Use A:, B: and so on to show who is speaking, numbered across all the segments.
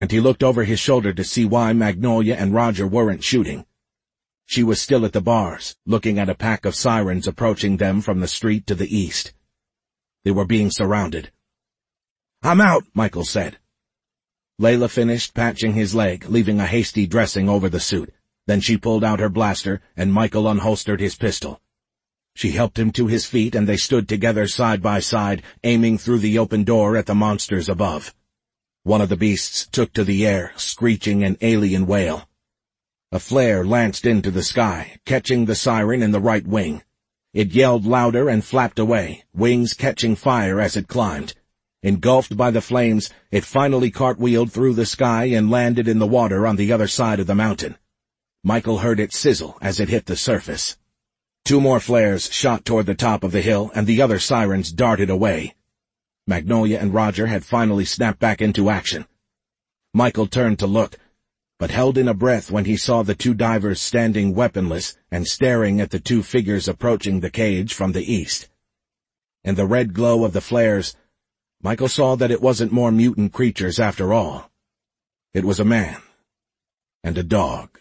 A: and he looked over his shoulder to see why Magnolia and Roger weren't shooting. She was still at the bars, looking at a pack of sirens approaching them from the street to the east. They were being surrounded. "I'm out," Michael said. Layla finished patching his leg, leaving a hasty dressing over the suit. Then she pulled out her blaster, and Michael unholstered his pistol. She helped him to his feet, and they stood together side by side, aiming through the open door at the monsters above. One of the beasts took to the air, screeching an alien wail. A flare lanced into the sky, catching the siren in the right wing. It yelled louder and flapped away, wings catching fire as it climbed. Engulfed by the flames, it finally cartwheeled through the sky and landed in the water on the other side of the mountain. Michael heard it sizzle as it hit the surface. 2 more flares shot toward the top of the hill, and the other sirens darted away. Magnolia and Roger had finally snapped back into action. Michael turned to look, but held in a breath when he saw the 2 divers standing weaponless and staring at the 2 figures approaching the cage from the east. In the red glow of the flares, Michael saw that it wasn't more mutant creatures after all. It was a man and a dog.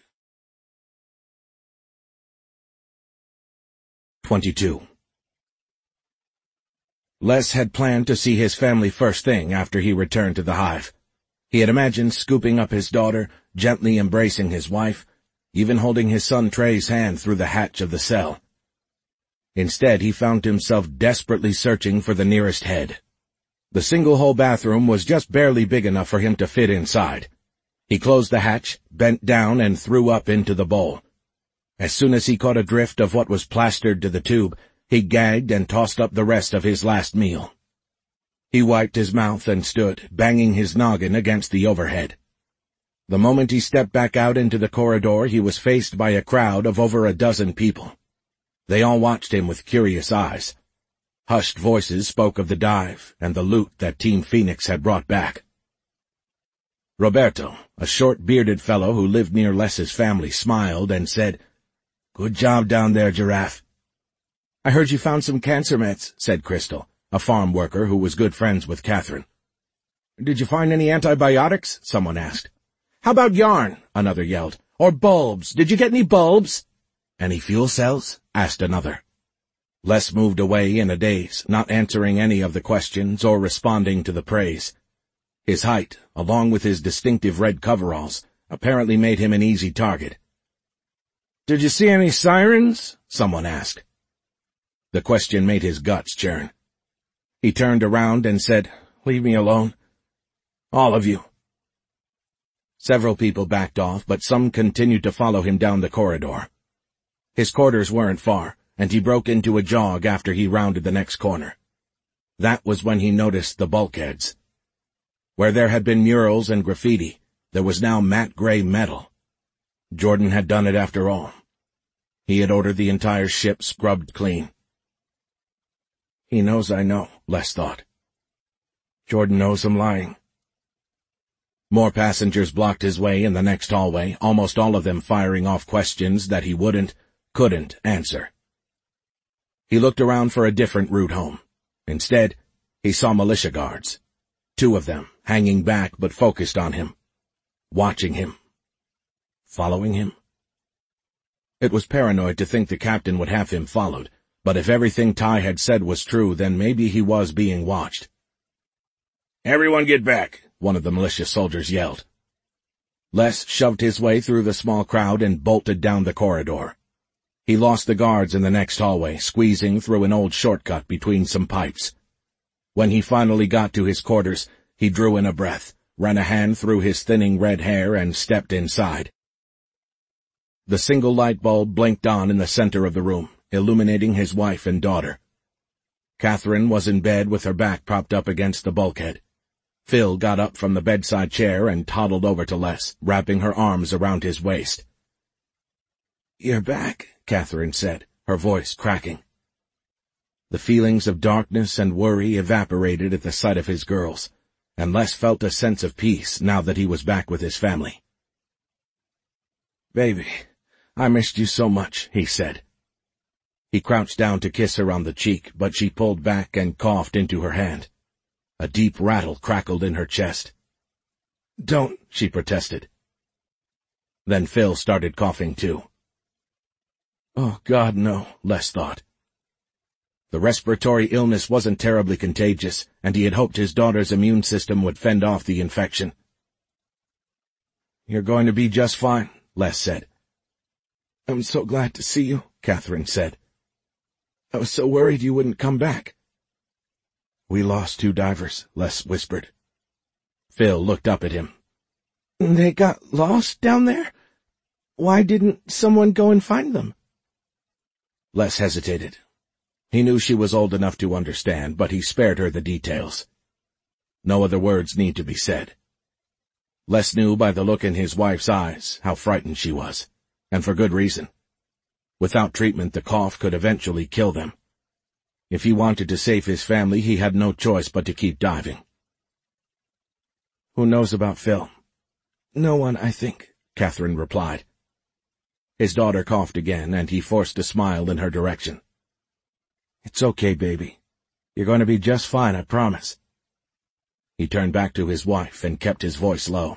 A: 22. Les had planned to see his family first thing after he returned to the hive. He had imagined scooping up his daughter, gently embracing his wife, even holding his son Trey's hand through the hatch of the cell. Instead, he found himself desperately searching for the nearest head. The single-hole bathroom was just barely big enough for him to fit inside. He closed the hatch, bent down, and threw up into the bowl. As soon as he caught a drift of what was plastered to the tube, he gagged and tossed up the rest of his last meal. He wiped his mouth and stood, banging his noggin against the overhead. The moment he stepped back out into the corridor, he was faced by a crowd of over a dozen people. They all watched him with curious eyes. Hushed voices spoke of the dive and the loot that Team Phoenix had brought back. Roberto, a short, bearded fellow who lived near Les's family, smiled and said, "Good job down there, Giraffe." "I heard you found some cancer meds," said Crystal, a farm worker who was good friends with Catherine. "Did you find any antibiotics?" someone asked. "How about yarn?" another yelled. "Or bulbs? Did you get any bulbs?" "Any fuel cells?" asked another. Les moved away in a daze, not answering any of the questions or responding to the praise. His height, along with his distinctive red coveralls, apparently made him an easy target. "Did you see any sirens?" someone asked. The question made his guts churn. He turned around and said, "Leave me alone. All of you." Several people backed off, but some continued to follow him down the corridor. His quarters weren't far, and he broke into a jog after he rounded the next corner. That was when he noticed the bulkheads. Where there had been murals and graffiti, there was now matte gray metal. Jordan had done it after all. He had ordered the entire ship scrubbed clean. He knows I know, Les thought. Jordan knows I'm lying. More passengers blocked his way in the next hallway, almost all of them firing off questions that he couldn't answer. He looked around for a different route home. Instead, he saw militia guards. 2 of them, hanging back but focused on him. Watching him. Following him. It was paranoid to think the captain would have him followed, but if everything Ty had said was true, then maybe he was being watched. "Everyone get back," one of the militia soldiers yelled. Les shoved his way through the small crowd and bolted down the corridor. He lost the guards in the next hallway, squeezing through an old shortcut between some pipes. When he finally got to his quarters, he drew in a breath, ran a hand through his thinning red hair, and stepped inside. The single light bulb blinked on in the center of the room, illuminating his wife and daughter. Catherine was in bed with her back propped up against the bulkhead. Phil got up from the bedside chair and toddled over to Les, wrapping her arms around his waist. "You're back," Catherine said, her voice cracking. The feelings of darkness and worry evaporated at the sight of his girls, and Les felt a sense of peace now that he was back with his family. "Baby, I missed you so much," he said. He crouched down to kiss her on the cheek, but she pulled back and coughed into her hand. A deep rattle crackled in her chest. Don't, she protested. Then Phil started coughing too. Oh, God, no, Les thought. The respiratory illness wasn't terribly contagious, and he had hoped his daughter's immune system would fend off the infection. You're going to be just fine, Les said. I'm so glad to see you, Catherine said. I was so worried you wouldn't come back. We lost 2 divers, Les whispered. Phil looked up at him. They got lost down there? Why didn't someone go and find them? Les hesitated. He knew she was old enough to understand, but he spared her the details. No other words need to be said. Les knew by the look in his wife's eyes how frightened she was, and for good reason. Without treatment, the cough could eventually kill them. If he wanted to save his family, he had no choice but to keep diving. Who knows about Phil? No one, I think, Catherine replied. His daughter coughed again, and he forced a smile in her direction. It's okay, baby. You're going to be just fine, I promise. He turned back to his wife and kept his voice low.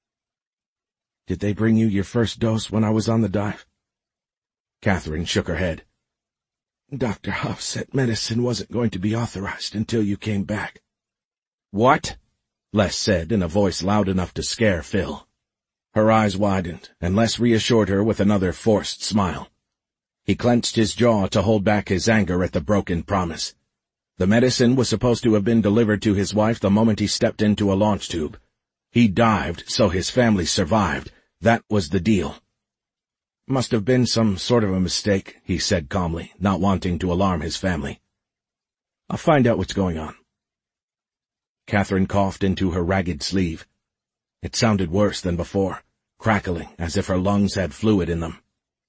A: Did they bring you your first dose when I was on the dive? Catherine shook her head. Dr. Huff said medicine wasn't going to be authorized until you came back. What? Les said in a voice loud enough to scare Phil. Her eyes widened, and Les reassured her with another forced smile. He clenched his jaw to hold back his anger at the broken promise. The medicine was supposed to have been delivered to his wife the moment he stepped into a launch tube. He dived so his family survived. That was the deal. Must have been some sort of a mistake, he said calmly, not wanting to alarm his family. I'll find out what's going on. Catherine coughed into her ragged sleeve. It sounded worse than before, crackling as if her lungs had fluid in them.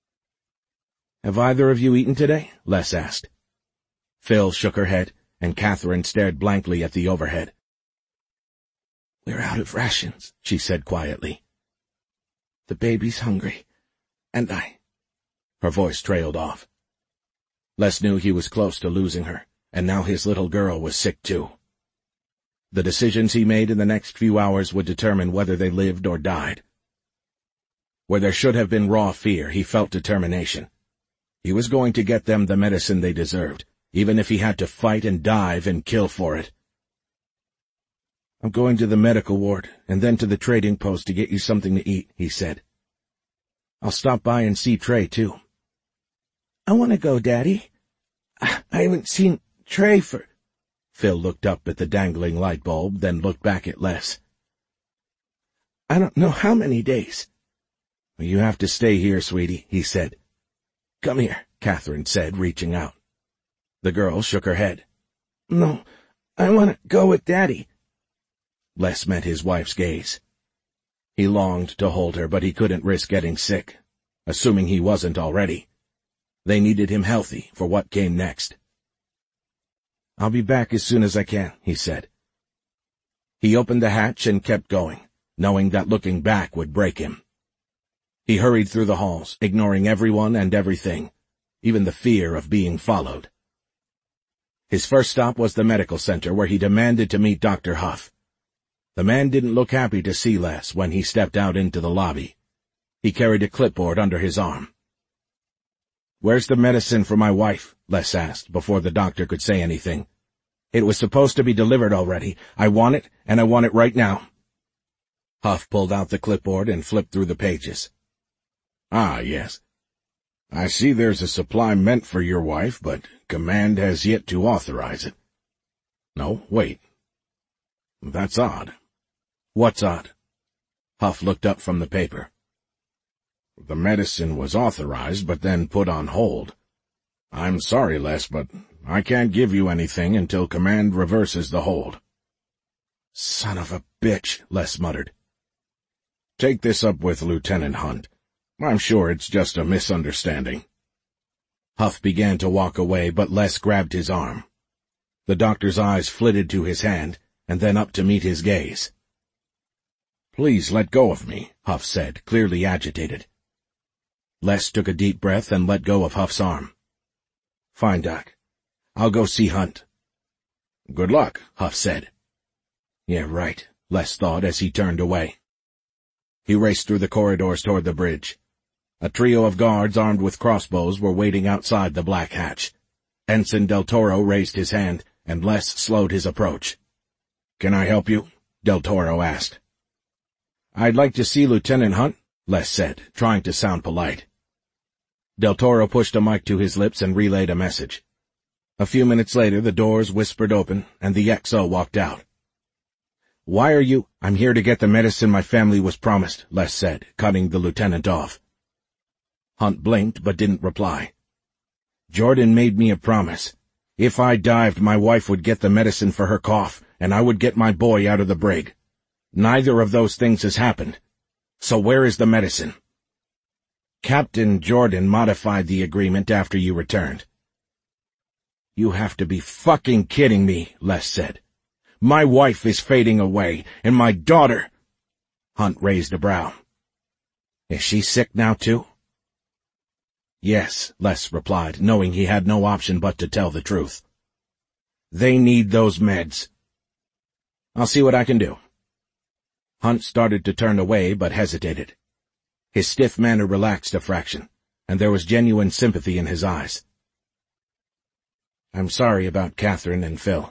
A: Have either of you eaten today? Les asked. Phil shook her head, and Catherine stared blankly at the overhead. We're out of rations, she said quietly. The baby's hungry, and I... Her voice trailed off. Les knew he was close to losing her, and now his little girl was sick too. The decisions he made in the next few hours would determine whether they lived or died. Where there should have been raw fear, he felt determination. He was going to get them the medicine they deserved, even if he had to fight and dive and kill for it. I'm going to the medical ward, and then to the trading post to get you something to eat, he said. I'll stop by and see Trey, too. I want to go, Daddy. I haven't seen Trey for... Phil looked up at the dangling light bulb, then looked back at Les. I don't know how many days. Well, you have to stay here, sweetie, he said. Come here, Catherine said, reaching out. The girl shook her head. No, I want to go with Daddy. Les met his wife's gaze. He longed to hold her, but he couldn't risk getting sick, assuming he wasn't already. They needed him healthy for what came next. I'll be back as soon as I can, he said. He opened the hatch and kept going, knowing that looking back would break him. He hurried through the halls, ignoring everyone and everything, even the fear of being followed. His first stop was the medical center, where he demanded to meet Dr. Huff. The man didn't look happy to see Les when he stepped out into the lobby. He carried a clipboard under his arm. Where's the medicine for my wife? Les asked before the doctor could say anything. It was supposed to be delivered already. I want it, and I want it right now. Huff pulled out the clipboard and flipped through the pages. Ah, yes. I see there's a supply meant for your wife, but Command has yet to authorize it. No, wait. That's odd. What's odd? Huff looked up from the paper. The medicine was authorized, but then put on hold. I'm sorry, Les, but I can't give you anything until Command reverses the hold. Son of a bitch, Les muttered. Take this up with Lieutenant Hunt. I'm sure it's just a misunderstanding. Huff began to walk away, but Les grabbed his arm. The doctor's eyes flitted to his hand, and then up to meet his gaze. Please let go of me, Huff said, clearly agitated. Les took a deep breath and let go of Huff's arm. Fine, Doc. I'll go see Hunt. Good luck, Huff said. Yeah, right, Les thought as he turned away. He raced through the corridors toward the bridge. A trio of guards armed with crossbows were waiting outside the black hatch. Ensign Del Toro raised his hand, and Les slowed his approach. "Can I help you?" Del Toro asked. "I'd like to see Lieutenant Hunt," Les said, trying to sound polite. Del Toro pushed a mic to his lips and relayed a message. A few minutes later, the doors whispered open, and the XO walked out. "Why are you—" "I'm here to get the medicine my family was promised," Les said, cutting the lieutenant off. Hunt blinked but didn't reply. "Jordan made me a promise. If I dived, my wife would get the medicine for her cough, and I would get my boy out of the brig. Neither of those things has happened. So where is the medicine?" "Captain Jordan modified the agreement after you returned." "You have to be fucking kidding me," Les said. "My wife is fading away, and my daughter—" Hunt raised a brow. "Is she sick now, too?" "Yes," Les replied, knowing he had no option but to tell the truth. "They need those meds." "I'll see what I can do." Hunt started to turn away, but hesitated. His stiff manner relaxed a fraction, and there was genuine sympathy in his eyes. "I'm sorry about Catherine and Phil."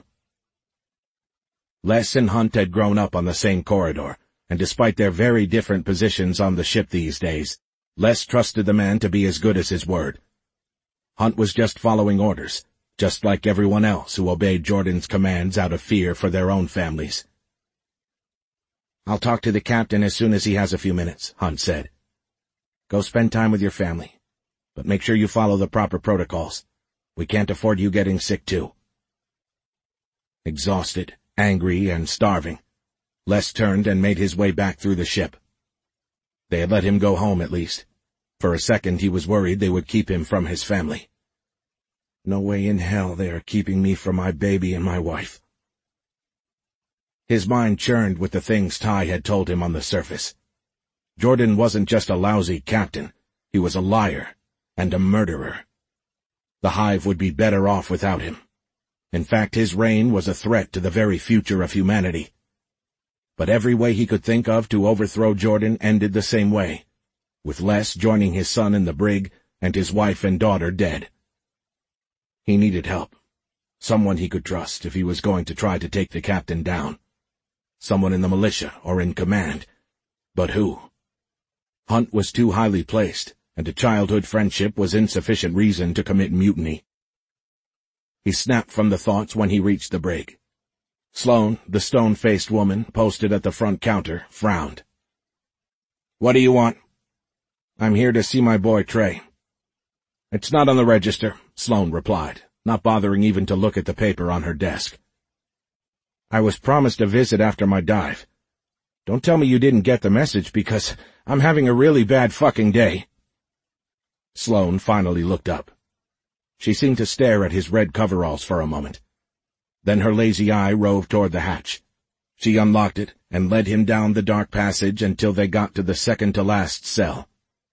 A: Les and Hunt had grown up on the same corridor, and despite their very different positions on the ship these days, Les trusted the man to be as good as his word. Hunt was just following orders, just like everyone else who obeyed Jordan's commands out of fear for their own families. "I'll talk to the captain as soon as he has a few minutes," Hunt said. "Go spend time with your family, but make sure you follow the proper protocols. We can't afford you getting sick too." Exhausted, angry, and starving, Les turned and made his way back through the ship. They had let him go home at least. For a second he was worried they would keep him from his family. "No way in hell they are keeping me from my baby and my wife." His mind churned with the things Ty had told him on the surface. Jordan wasn't just a lousy captain, he was a liar and a murderer. The hive would be better off without him. In fact, his reign was a threat to the very future of humanity. But every way he could think of to overthrow Jordan ended the same way, with Les joining his son in the brig and his wife and daughter dead. He needed help. Someone he could trust if he was going to try to take the captain down. Someone in the militia or in command. But who? Hunt was too highly placed, and a childhood friendship was insufficient reason to commit mutiny. He snapped from the thoughts when he reached the brig. Sloane, the stone-faced woman, posted at the front counter, frowned. "What do you want?" "I'm here to see my boy Trey." "It's not on the register," Sloane replied, not bothering even to look at the paper on her desk. "I was promised a visit after my dive. Don't tell me you didn't get the message, because I'm having a really bad fucking day." Sloane finally looked up. She seemed to stare at his red coveralls for a moment. Then her lazy eye roved toward the hatch. She unlocked it and led him down the dark passage until they got to the second-to-last cell.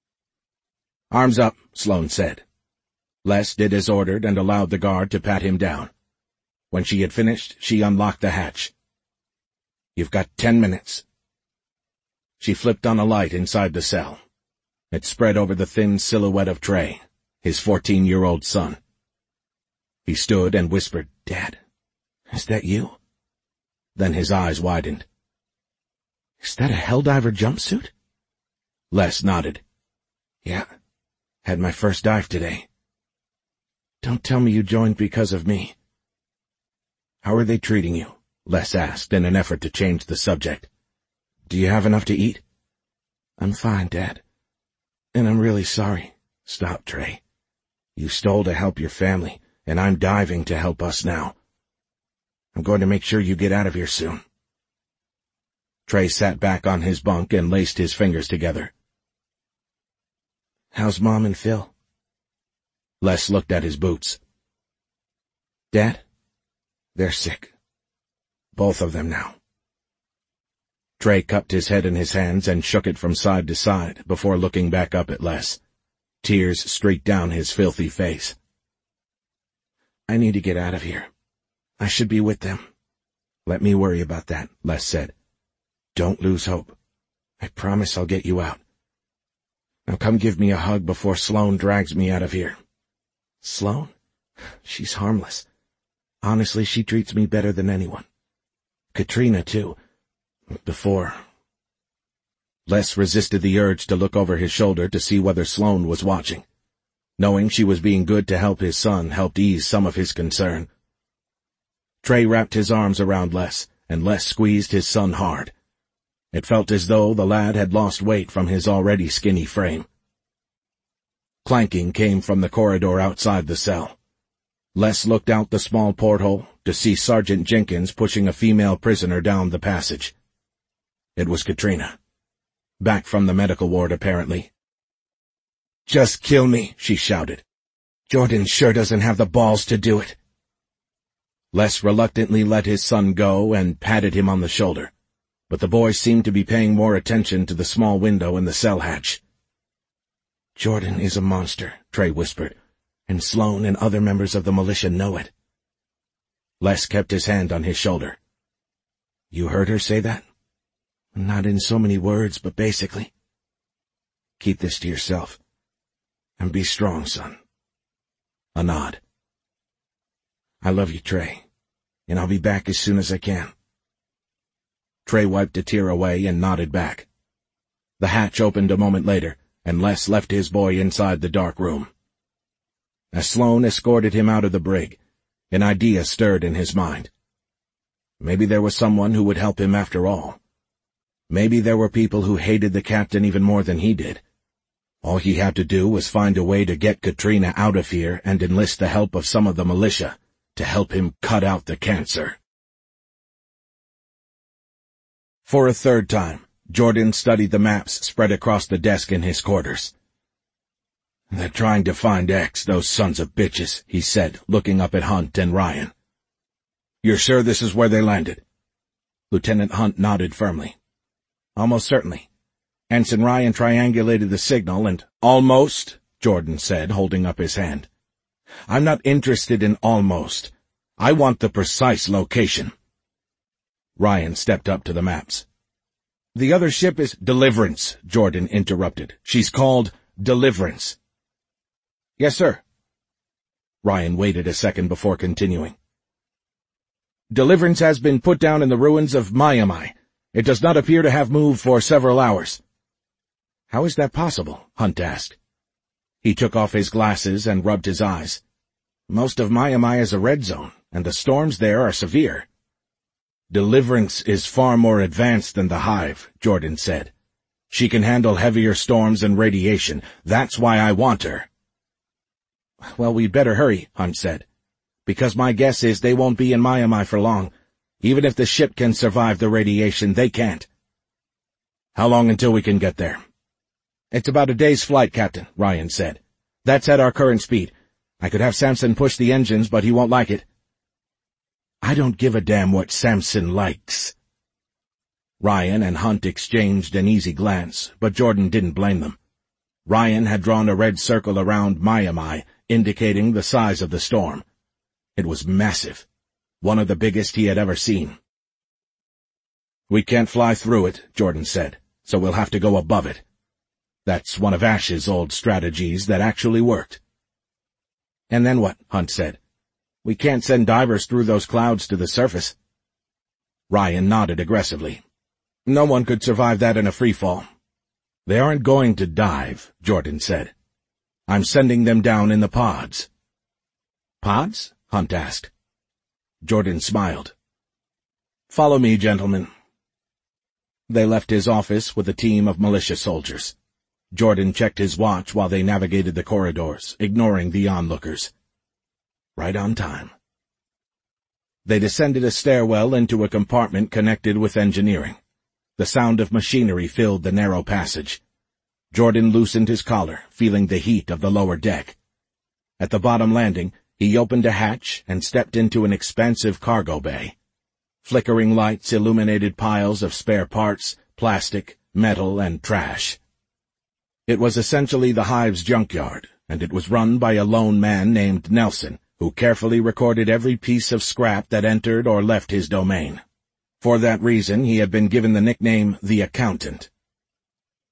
A: "Arms up," Sloane said. Les did as ordered and allowed the guard to pat him down. When she had finished, she unlocked the hatch. "You've got 10 minutes." She flipped on a light inside the cell. It spread over the thin silhouette of Trey, his 14-year-old son. He stood and whispered, "Dad, is that you?" Then his eyes widened. "Is that a Helldiver jumpsuit?" Les nodded. "Yeah, had my first dive today." "Don't tell me you joined because of me." "How are they treating you?" Les asked in an effort to change the subject. "Do you have enough to eat?" "I'm fine, Dad. And I'm really sorry." "Stop, Trey. You stole to help your family, and I'm diving to help us now. I'm going to make sure you get out of here soon." Trey sat back on his bunk and laced his fingers together. "How's Mom and Phil?" Les looked at his boots. "Dad? They're sick. Both of them now." Trey cupped his head in his hands and shook it from side to side before looking back up at Les. Tears streaked down his filthy face. "I need to get out of here. I should be with them." "Let me worry about that," Les said. "Don't lose hope. I promise I'll get you out. Now come give me a hug before Sloane drags me out of here. Sloane? She's harmless. Honestly, she treats me better than anyone. Katrina, too. Before. Les resisted the urge to look over his shoulder to see whether Sloane was watching. Knowing she was being good to help his son helped ease some of his concern. Trey wrapped his arms around Les, and Les squeezed his son hard. It felt as though the lad had lost weight from his already skinny frame. Clanking came from the corridor outside the cell. Les looked out the small porthole to see Sergeant Jenkins pushing a female prisoner down the passage. It was Katrina. Back from the medical ward, apparently. "Just kill me," she shouted. "Jordan sure doesn't have the balls to do it." Les reluctantly let his son go and patted him on the shoulder, but the boy seemed to be paying more attention to the small window in the cell hatch. "Jordan is a monster," Trey whispered, "and Sloane and other members of the militia know it." Les kept his hand on his shoulder. "You heard her say that?" "Not in so many words, but basically." "Keep this to yourself. And be strong, son." A nod. "I love you, Trey, and I'll be back as soon as I can." Trey wiped a tear away and nodded back. The hatch opened a moment later, and Les left his boy inside the dark room. As Sloane escorted him out of the brig, an idea stirred in his mind. Maybe there was someone who would help him after all. Maybe there were people who hated the captain even more than he did. All he had to do was find a way to get Katrina out of here and enlist the help of some of the militia to help him cut out the cancer. For a third time, Jordan studied the maps spread across the desk in his quarters. "They're trying to find X, those sons of bitches," he said, looking up at Hunt and Ryan. "You're sure this is where they landed?" Lieutenant Hunt nodded firmly. "Almost certainly. Ensign Ryan triangulated the signal and—" "Almost," Jordan said, holding up his hand. "I'm not interested in almost. I want the precise location." Ryan stepped up to the maps. "The other ship is—" "Deliverance," Jordan interrupted. "She's called Deliverance." "Yes, sir." Ryan waited a second before continuing. "Deliverance has been put down in the ruins of Miami. It does not appear to have moved for several hours." "How is that possible?" Hunt asked. He took off his glasses and rubbed his eyes. "Most of Miami is a red zone, and the storms there are severe." "Deliverance is far more advanced than the Hive," Jordan said. "She can handle heavier storms and radiation. That's why I want her." "Well, we'd better hurry," Hunt said, "because my guess is they won't be in Miami for long. Even if the ship can survive the radiation, they can't." "How long until we can get there?" "It's about a day's flight, Captain," Ryan said. "That's at our current speed. I could have Samson push the engines, but he won't like it." "I don't give a damn what Samson likes." Ryan and Hunt exchanged an easy glance, but Jordan didn't blame them. Ryan had drawn a red circle around Miami, indicating the size of the storm. It was massive, one of the biggest he had ever seen. "We can't fly through it," Jordan said, "so we'll have to go above it. That's one of Ash's old strategies that actually worked." "And then what?" Hunt said. "We can't send divers through those clouds to the surface." Ryan nodded aggressively. "No one could survive that in a free fall." "They aren't going to dive," Jordan said. "I'm sending them down in the pods." "Pods?" Hunt asked. Jordan smiled. "Follow me, gentlemen." They left his office with a team of militia soldiers. Jordan checked his watch while they navigated the corridors, ignoring the onlookers. Right on time. They descended a stairwell into a compartment connected with engineering. The sound of machinery filled the narrow passage. Jordan loosened his collar, feeling the heat of the lower deck. At the bottom landing, he opened a hatch and stepped into an expansive cargo bay. Flickering lights illuminated piles of spare parts, plastic, metal, and trash. It was essentially the Hive's junkyard, and it was run by a lone man named Nelson, who carefully recorded every piece of scrap that entered or left his domain. For that reason, he had been given the nickname the Accountant.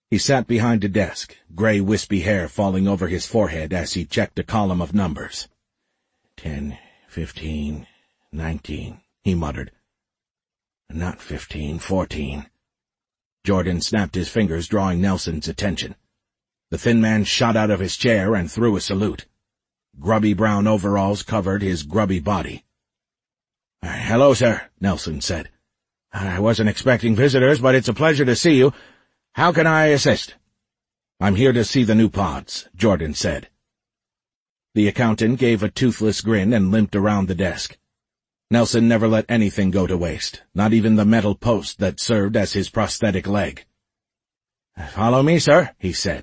A: He sat behind a desk, gray wispy hair falling over his forehead as he checked a column of numbers. 10, 15, 19, he muttered. Not 15, 14. Jordan snapped his fingers, drawing Nelson's attention. The thin man shot out of his chair and threw a salute. Grubby brown overalls covered his grubby body. "Hello, sir," Nelson said. "I wasn't expecting visitors, but it's a pleasure to see you. How can I assist?" "I'm here to see the new pods," Jordan said. The accountant gave a toothless grin and limped around the desk. Nelson never let anything go to waste, not even the metal post that served as his prosthetic leg. "Follow me, sir," he said.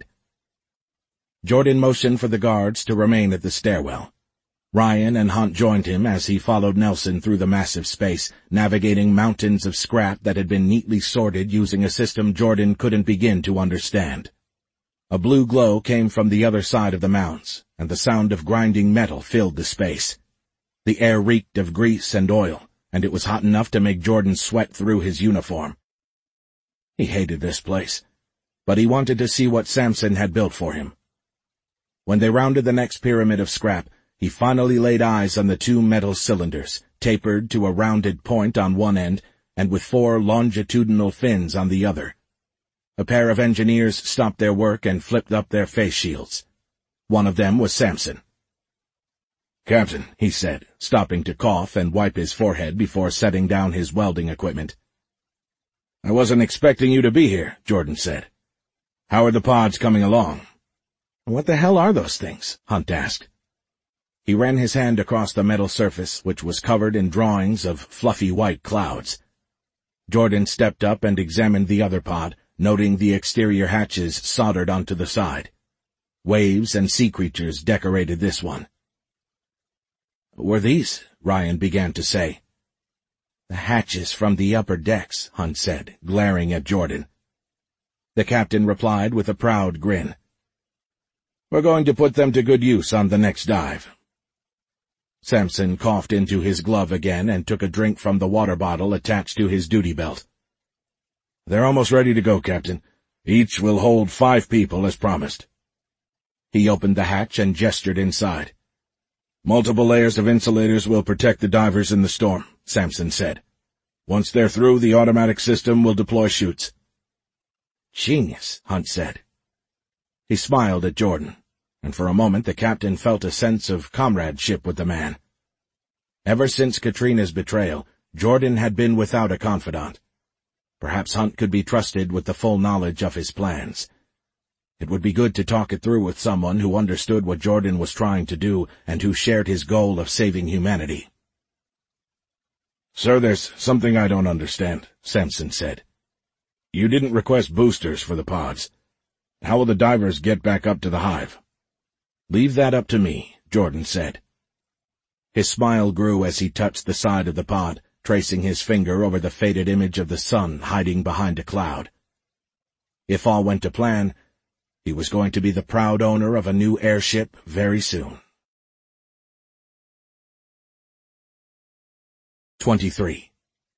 A: Jordan motioned for the guards to remain at the stairwell. Ryan and Hunt joined him as he followed Nelson through the massive space, navigating mountains of scrap that had been neatly sorted using a system Jordan couldn't begin to understand. A blue glow came from the other side of the mounds, and the sound of grinding metal filled the space. The air reeked of grease and oil, and it was hot enough to make Jordan sweat through his uniform. He hated this place, but he wanted to see what Samson had built for him. When they rounded the next pyramid of scrap, he finally laid eyes on the two metal cylinders, tapered to a rounded point on one end and with 4 longitudinal fins on the other. A pair of engineers stopped their work and flipped up their face shields. One of them was Samson. "Captain," he said, stopping to cough and wipe his forehead before setting down his welding equipment. "I wasn't expecting you to be here," Jordan said. "How are the pods coming along?" "What the hell are those things?" Hunt asked. He ran his hand across the metal surface, which was covered in drawings of fluffy white clouds. Jordan stepped up and examined the other pod, noting the exterior hatches soldered onto the side. Waves and sea creatures decorated this one. "Were these?" Ryan began to say. "The hatches from the upper decks," Hunt said, glaring at Jordan. The captain replied with a proud grin. "We're going to put them to good use on the next dive." Samson coughed into his glove again and took a drink from the water bottle attached to his duty belt. "They're almost ready to go, Captain. Each will hold 5 people as promised." He opened the hatch and gestured inside. "Multiple layers of insulators will protect the divers in the storm," Samson said. "Once they're through, the automatic system will deploy chutes." "Genius," Hunt said. He smiled at Jordan, and for a moment the captain felt a sense of comradeship with the man. Ever since Katrina's betrayal, Jordan had been without a confidant. Perhaps Hunt could be trusted with the full knowledge of his plans. It would be good to talk it through with someone who understood what Jordan was trying to do and who shared his goal of saving humanity. "Sir, there's something I don't understand," Samson said. "You didn't request boosters for the pods. How will the divers get back up to the hive?" "Leave that up to me," Jordan said. His smile grew as he touched the side of the pod, tracing his finger over the faded image of the sun hiding behind a cloud. If all went to plan, he was going to be the proud owner of a new airship very soon. 23.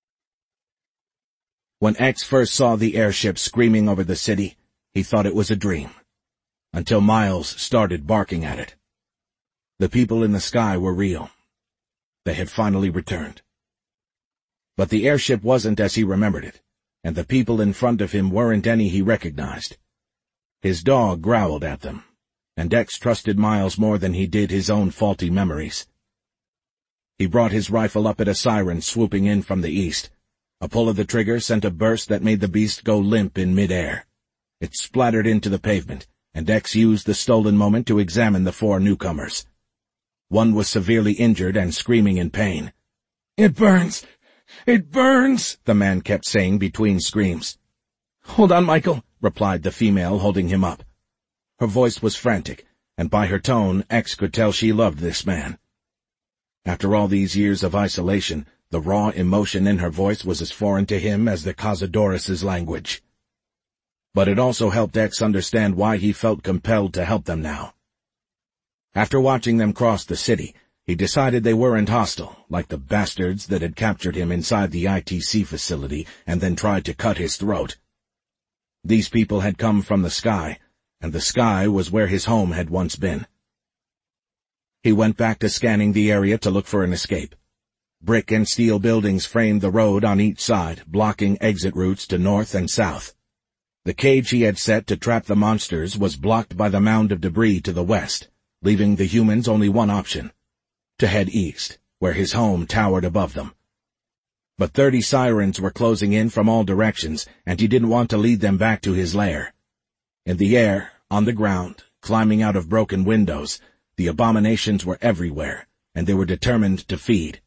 A: When X first saw the airship screaming over the city, he thought it was a dream, until Miles started barking at it. The people in the sky were real. They had finally returned. But the airship wasn't as he remembered it, and the people in front of him weren't any he recognized. His dog growled at them, and X trusted Miles more than he did his own faulty memories. He brought his rifle up at a siren swooping in from the east. A pull of the trigger sent a burst that made the beast go limp in mid-air. It splattered into the pavement, and X used the stolen moment to examine the 4 newcomers. One was severely injured and screaming in pain. "It burns! It burns!" the man kept saying between screams. "Hold on, Michael," replied the female, holding him up. Her voice was frantic, and by her tone, X could tell she loved this man. After all these years of isolation, the raw emotion in her voice was as foreign to him as the Cazadores' language. But it also helped X understand why he felt compelled to help them now. After watching them cross the city, he decided they weren't hostile, like the bastards that had captured him inside the ITC facility and then tried to cut his throat. These people had come from the sky, and the sky was where his home had once been. He went back to scanning the area to look for an escape. Brick and steel buildings framed the road on each side, blocking exit routes to north and south. The cage he had set to trap the monsters was blocked by the mound of debris to the west, leaving the humans only one option: to head east, where his home towered above them. But 30 sirens were closing in from all directions, and he didn't want to lead them back to his lair. In the air, on the ground, climbing out of broken windows, the abominations were everywhere, and they were determined to feed.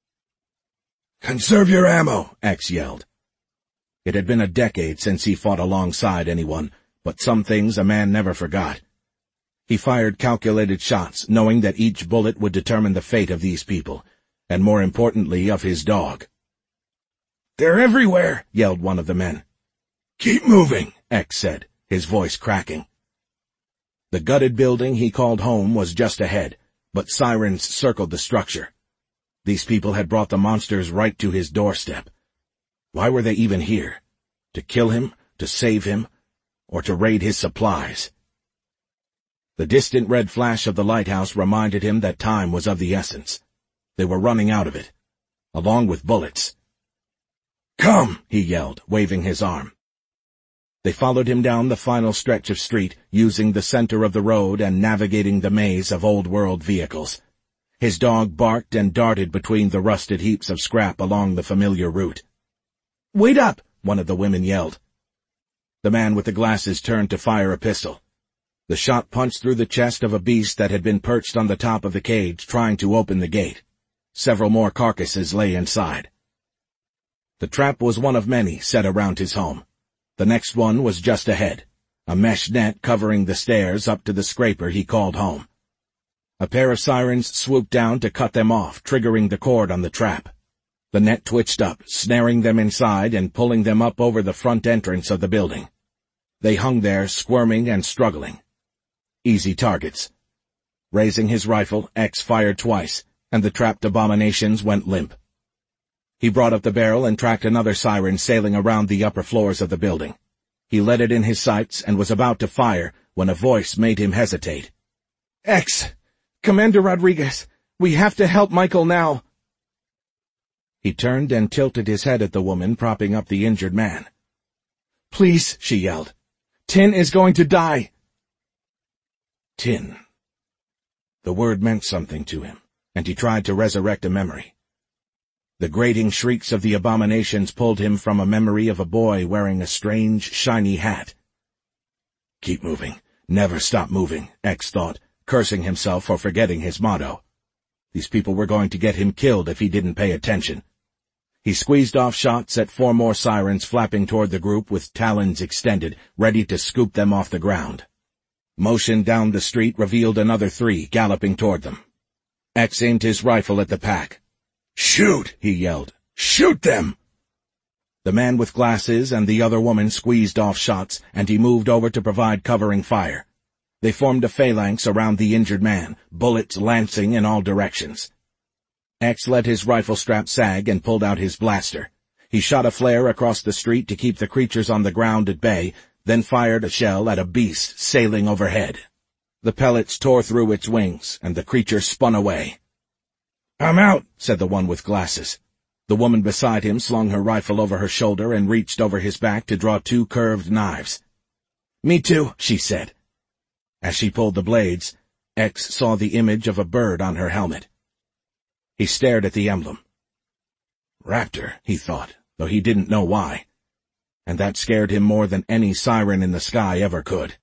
A: "Conserve your ammo," X yelled. It had been a decade since he fought alongside anyone, but some things a man never forgot. He fired calculated shots, knowing that each bullet would determine the fate of these people, and more importantly, of his dog. "They're everywhere," yelled one of the men. "Keep moving," X said, his voice cracking. The gutted building he called home was just ahead, but sirens circled the structure. These people had brought the monsters right to his doorstep. Why were they even here? To kill him, to save him, or to raid his supplies? The distant red flash of the lighthouse reminded him that time was of the essence. They were running out of it, along with bullets. "Come," he yelled, waving his arm. They followed him down the final stretch of street, using the center of the road and navigating the maze of old-world vehicles. His dog barked and darted between the rusted heaps of scrap along the familiar route. "Wait up!" one of the women yelled. The man with the glasses turned to fire a pistol. The shot punched through the chest of a beast that had been perched on the top of the cage, trying to open the gate. Several more carcasses lay inside. The trap was one of many set around his home. The next one was just ahead, a mesh net covering the stairs up to the scraper he called home. A pair of sirens swooped down to cut them off, triggering the cord on the trap. The net twitched up, snaring them inside and pulling them up over the front entrance of the building. They hung there, squirming and struggling. Easy targets. Raising his rifle, X fired twice, and the trapped abominations went limp. He brought up the barrel and tracked another siren sailing around the upper floors of the building. He let it in his sights and was about to fire when a voice made him hesitate. "X! Commander Rodriguez! We have to help Michael now!" He turned and tilted his head at the woman propping up the injured man. "Please," she yelled. "Tin is going to die!" Tin. The word meant something to him, and he tried to resurrect a memory. The grating shrieks of the abominations pulled him from a memory of a boy wearing a strange, shiny hat. Keep moving. Never stop moving, X thought, cursing himself for forgetting his motto. These people were going to get him killed if he didn't pay attention. He squeezed off shots at 4 more sirens flapping toward the group with talons extended, ready to scoop them off the ground. Motion down the street revealed another 3 galloping toward them. X aimed his rifle at the pack. "Shoot!" he yelled. "Shoot them!" The man with glasses and the other woman squeezed off shots, and he moved over to provide covering fire. They formed a phalanx around the injured man, bullets lancing in all directions. X let his rifle strap sag and pulled out his blaster. He shot a flare across the street to keep the creatures on the ground at bay, then fired a shell at a beast sailing overhead. The pellets tore through its wings, and the creature spun away. "I'm out," said the one with glasses. The woman beside him slung her rifle over her shoulder and reached over his back to draw 2 curved knives. "Me too," she said. As she pulled the blades, X saw the image of a bird on her helmet. He stared at the emblem. Raptor, he thought, though he didn't know why. And that scared him more than any siren in the sky ever could.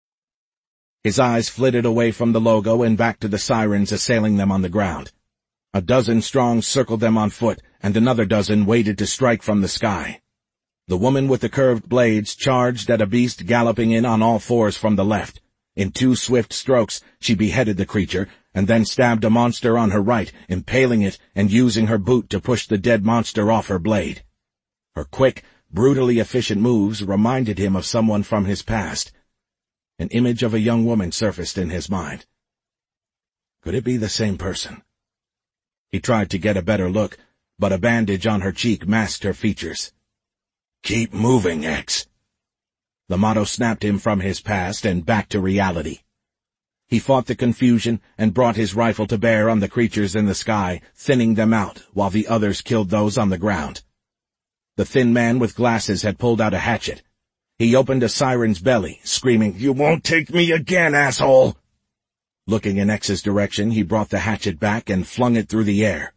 A: His eyes flitted away from the logo and back to the sirens assailing them on the ground. A dozen strong circled them on foot, and another dozen waited to strike from the sky. The woman with the curved blades charged at a beast galloping in on all 4s from the left. In 2 swift strokes, she beheaded the creature, and then stabbed a monster on her right, impaling it and using her boot to push the dead monster off her blade. Her quick, brutally efficient moves reminded him of someone from his past. An image of a young woman surfaced in his mind. Could it be the same person? He tried to get a better look, but a bandage on her cheek masked her features. "Keep moving, X." The motto snapped him from his past and back to reality. He fought the confusion and brought his rifle to bear on the creatures in the sky, thinning them out while the others killed those on the ground. The thin man with glasses had pulled out a hatchet. He opened a siren's belly, screaming, "You won't take me again, asshole!" Looking in X's direction, he brought the hatchet back and flung it through the air.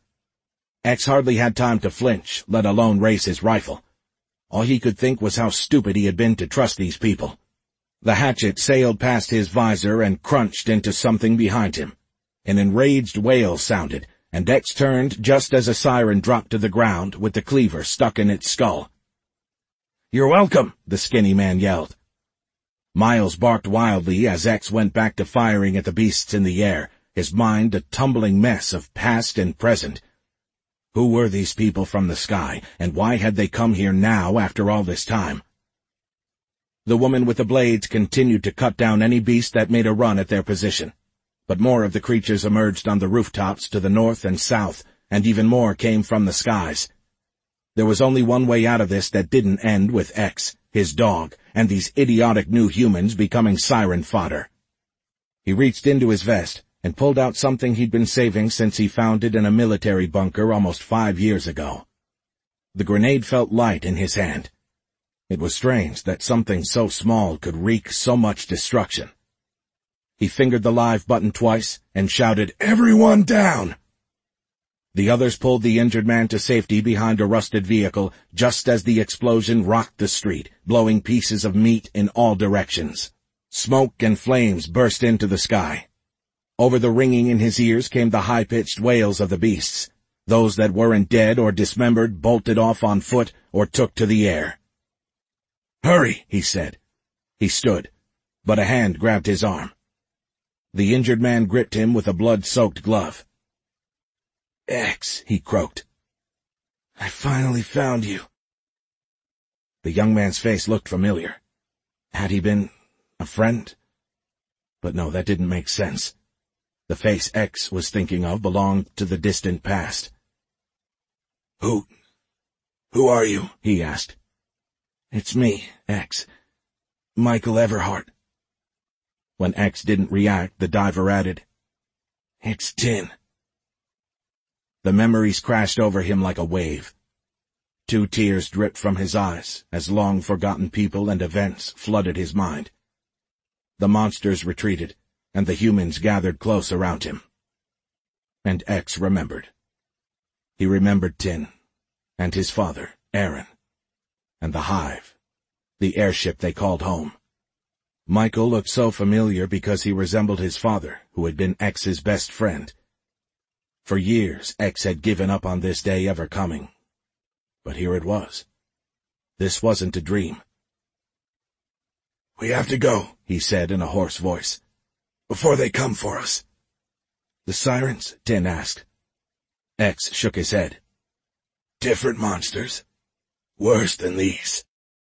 A: X hardly had time to flinch, let alone raise his rifle. All he could think was how stupid he had been to trust these people. The hatchet sailed past his visor and crunched into something behind him. An enraged wail sounded, and X turned just as a siren dropped to the ground with the cleaver stuck in its skull. "You're welcome," the skinny man yelled. Miles barked wildly as X went back to firing at the beasts in the air, his mind a tumbling mess of past and present. Who were these people from the sky, and why had they come here now after all this time? The woman with the blades continued to cut down any beast that made a run at their position. But more of the creatures emerged on the rooftops to the north and south, and even more came from the skies. There was only one way out of this that didn't end with X, his dog, and these idiotic new humans becoming siren fodder. He reached into his vest and pulled out something he'd been saving since he found it in a military bunker almost 5 years ago. The grenade felt light in his hand. It was strange that something so small could wreak so much destruction. He fingered the live button twice and shouted, "Everyone down!" The others pulled the injured man to safety behind a rusted vehicle just as the explosion rocked the street, blowing pieces of meat in all directions. Smoke and flames burst into the sky. Over the ringing in his ears came the high-pitched wails of the beasts. Those that weren't dead or dismembered bolted off on foot or took to the air. "Hurry," he said. He stood, but a hand grabbed his arm. The injured man gripped him with a blood-soaked glove. "X," he croaked. "I finally found you." The young man's face looked familiar. Had he been a friend? But no, that didn't make sense. The face X was thinking of belonged to the distant past. Who are you?" he asked. "It's me, X. Michael Everhart." When X didn't react, the diver added, "It's Tin." The memories crashed over him like a wave. 2 tears dripped from his eyes as long-forgotten people and events flooded his mind. The monsters retreated, and the humans gathered close around him. And X remembered. He remembered Tin, and his father, Aaron, and the Hive, the airship they called home. Michael looked so familiar because he resembled his father, who had been X's best friend. For years, X had given up on this day ever coming. But here it was. This wasn't a dream. "We have to go," he said in a hoarse voice, "before they come for us." "The sirens?" Tin asked. X shook his head. "Different monsters. Worse than these."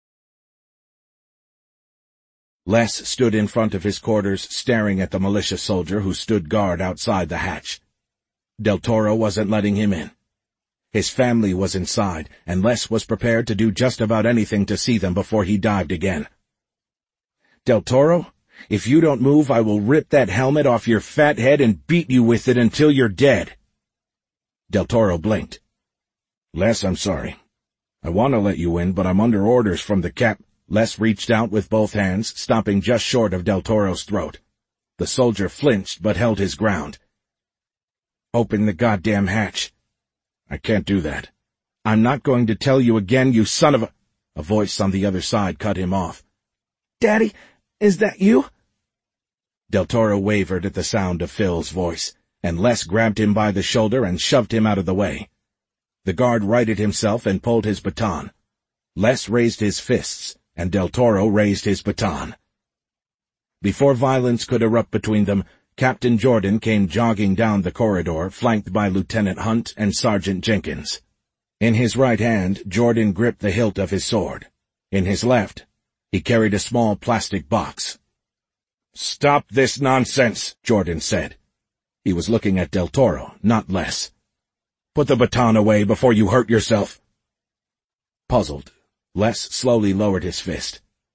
A: Les stood in front of his quarters, staring at the militia soldier who stood guard outside the hatch. Del Toro wasn't letting him in. His family was inside, and Les was prepared to do just about anything to see them before he dived again. "Del Toro, if you don't move, I will rip that helmet off your fat head and beat you with it until you're dead." Del Toro blinked. "Les, I'm sorry. I want to let you in, but I'm under orders from the cap." Les reached out with both hands, stopping just short of Del Toro's throat. The soldier flinched but held his ground. "Open the goddamn hatch." "I can't do that." "I'm not going to tell you again, you son of a—" A voice on the other side cut him off. "Daddy, is that you?" Del Toro wavered at the sound of Phil's voice, and Les grabbed him by the shoulder and shoved him out of the way. The guard righted himself and pulled his baton. Les raised his fists, and Del Toro raised his baton. Before violence could erupt between them, Captain Jordan came jogging down the corridor, flanked by Lieutenant Hunt and Sergeant Jenkins. In his right hand, Jordan gripped the hilt of his sword. In his left, he carried a small plastic box. "Stop this nonsense," Jordan said. He was looking at Del Toro, not Les. "Put the baton away before you hurt yourself." Puzzled, Les slowly lowered his fist.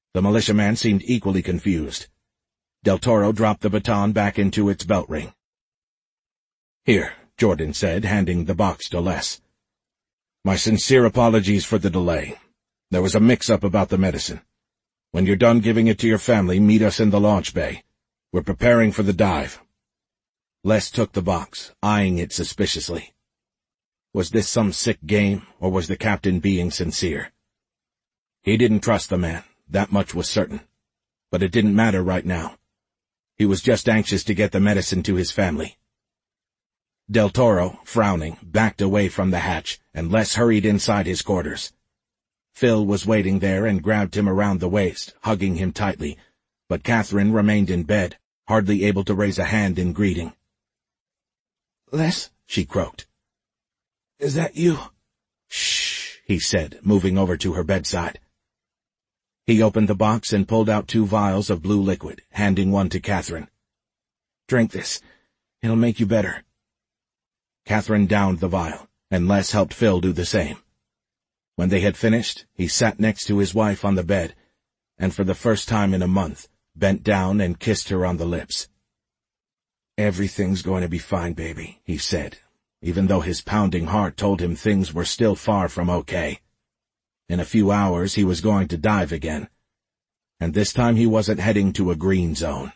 A: The militiaman seemed equally confused. Del Toro dropped the baton back into its belt ring. "Here," Jordan said, handing the box to Les. "My sincere apologies for the delay. There was a mix-up about the medicine. When you're done giving it to your family, meet us in the launch bay. We're preparing for the dive." Les took the box, eyeing it suspiciously. Was this some sick game, or was the captain being sincere? He didn't trust the man, that much was certain. But it didn't matter right now. He was just anxious to get the medicine to his family. Del Toro, frowning, backed away from the hatch, and Les hurried inside his quarters. Phil was waiting there and grabbed him around the waist, hugging him tightly, but Catherine remained in bed, hardly able to raise a hand in greeting. "Les," she croaked. "Is that you?" "Shh," he said, moving over to her bedside. He opened the box and pulled out 2 vials of blue liquid, handing one to Catherine. "Drink this. It'll make you better." Catherine downed the vial, and Les helped Phil do the same. When they had finished, he sat next to his wife on the bed, and for the first time in a month, bent down and kissed her on the lips. "Everything's going to be fine, baby," he said, even though his pounding heart told him things were still far from okay. In a few hours he was going to dive again, and this time he wasn't heading to a green zone.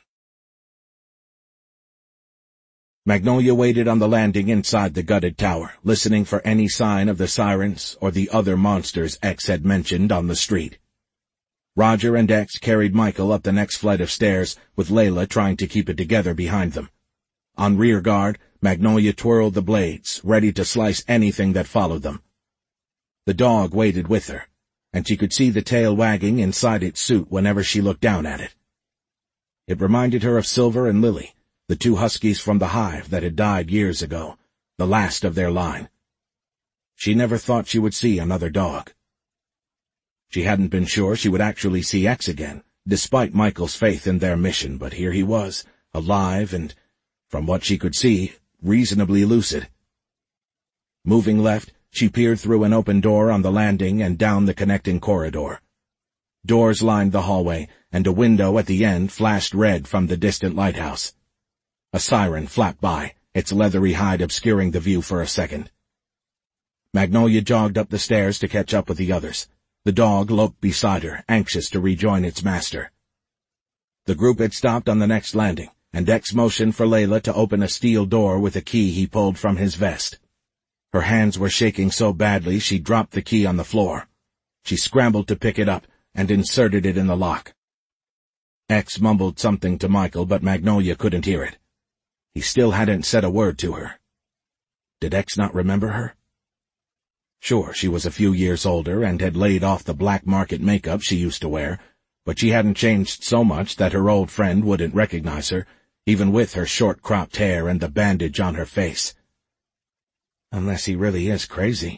A: Magnolia waited on the landing inside the gutted tower, listening for any sign of the sirens or the other monsters X had mentioned on the street. Roger and X carried Michael up the next flight of stairs, with Layla trying to keep it together behind them. On rear guard, Magnolia twirled the blades, ready to slice anything that followed them. The dog waited with her, and she could see the tail wagging inside its suit whenever she looked down at it. It reminded her of Silver and Lily, the 2 huskies from the hive that had died years ago, the last of their line. She never thought she would see another dog. She hadn't been sure she would actually see X again, despite Michael's faith in their mission, but here he was, alive and, from what she could see, reasonably lucid. Moving left, she peered through an open door on the landing and down the connecting corridor. Doors lined the hallway, and a window at the end flashed red from the distant lighthouse. A siren flapped by, its leathery hide obscuring the view for a second. Magnolia jogged up the stairs to catch up with the others. The dog loped beside her, anxious to rejoin its master. The group had stopped on the next landing, and X motioned for Layla to open a steel door with a key he pulled from his vest. Her hands were shaking so badly she dropped the key on the floor. She scrambled to pick it up and inserted it in the lock. X mumbled something to Michael, but Magnolia couldn't hear it. He still hadn't said a word to her. Did X not remember her? Sure, she was a few years older and had laid off the black market makeup she used to wear, but she hadn't changed so much that her old friend wouldn't recognize her, even with her short-cropped hair and the bandage on her face. Unless he really is crazy.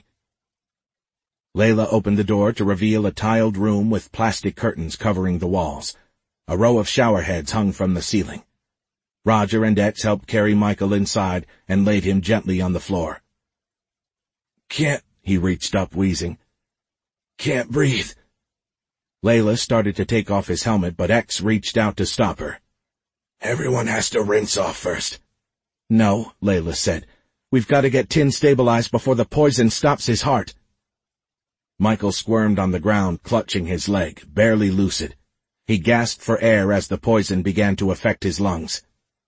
A: Layla opened the door to reveal a tiled room with plastic curtains covering the walls. A row of shower heads hung from the ceiling. Roger and X helped carry Michael inside and laid him gently on the floor. "Can't," he reached up, wheezing. "Can't breathe." Layla started to take off his helmet, but X reached out to stop her. "Everyone has to rinse off first." "No," Layla said. "We've got to get Tin stabilized before the poison stops his heart." Michael squirmed on the ground, clutching his leg, barely lucid. He gasped for air as the poison began to affect his lungs.